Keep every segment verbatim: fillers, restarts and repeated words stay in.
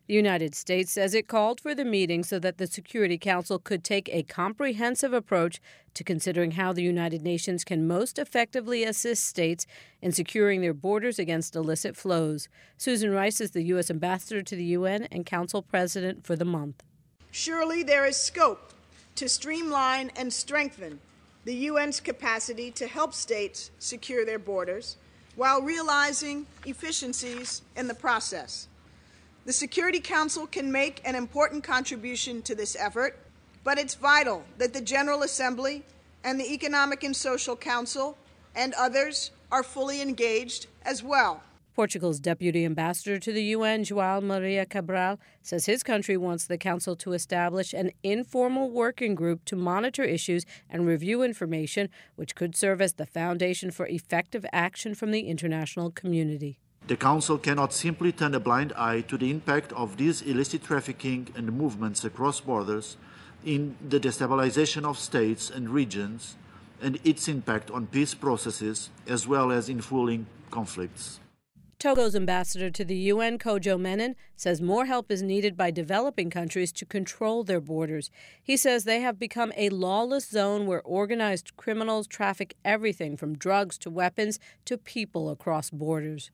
The United States says it called for the meeting so that the Security Council could take a comprehensive approach to considering how the United Nations can most effectively assist states in securing their borders against illicit flows. Susan Rice is the U S ambassador to the U N and Council president for the month. Surely there is scope to streamline and strengthen the U N's capacity to help states secure their borders while realizing efficiencies in the process. The Security Council can make an important contribution to this effort, but it's vital that the General Assembly and the Economic and Social Council and others are fully engaged as well. Portugal's deputy ambassador to the U N, João Maria Cabral, says his country wants the council to establish an informal working group to monitor issues and review information, which could serve as the foundation for effective action from the international community. The Council cannot simply turn a blind eye to the impact of these illicit trafficking and movements across borders in the destabilization of states and regions and its impact on peace processes as well as in fueling conflicts. Togo's ambassador to the U N, Kojo Menin, says more help is needed by developing countries to control their borders. He says they have become a lawless zone where organized criminals traffic everything from drugs to weapons to people across borders.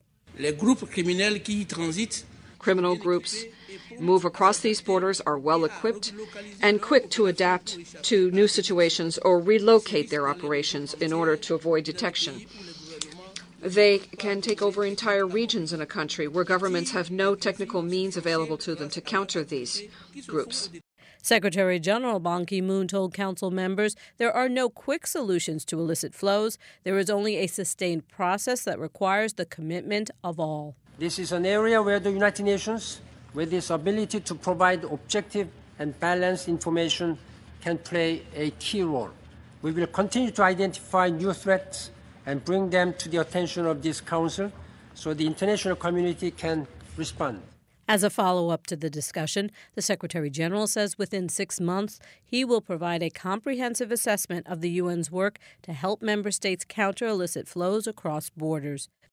Criminal groups move across these borders, are well equipped and quick to adapt to new situations or relocate their operations in order to avoid detection. They can take over entire regions in a country where governments have no technical means available to them to counter these groups. Secretary General Ban Ki-moon told council members there are no quick solutions to illicit flows. There is only a sustained process that requires the commitment of all. This is an area where the United Nations, with its ability to provide objective and balanced information, can play a key role. We will continue to identify new threats and bring them to the attention of this council so the international community can respond. As a follow-up to the discussion, the Secretary General says within six months he will provide a comprehensive assessment of the U N's work to help member states counter illicit flows across borders.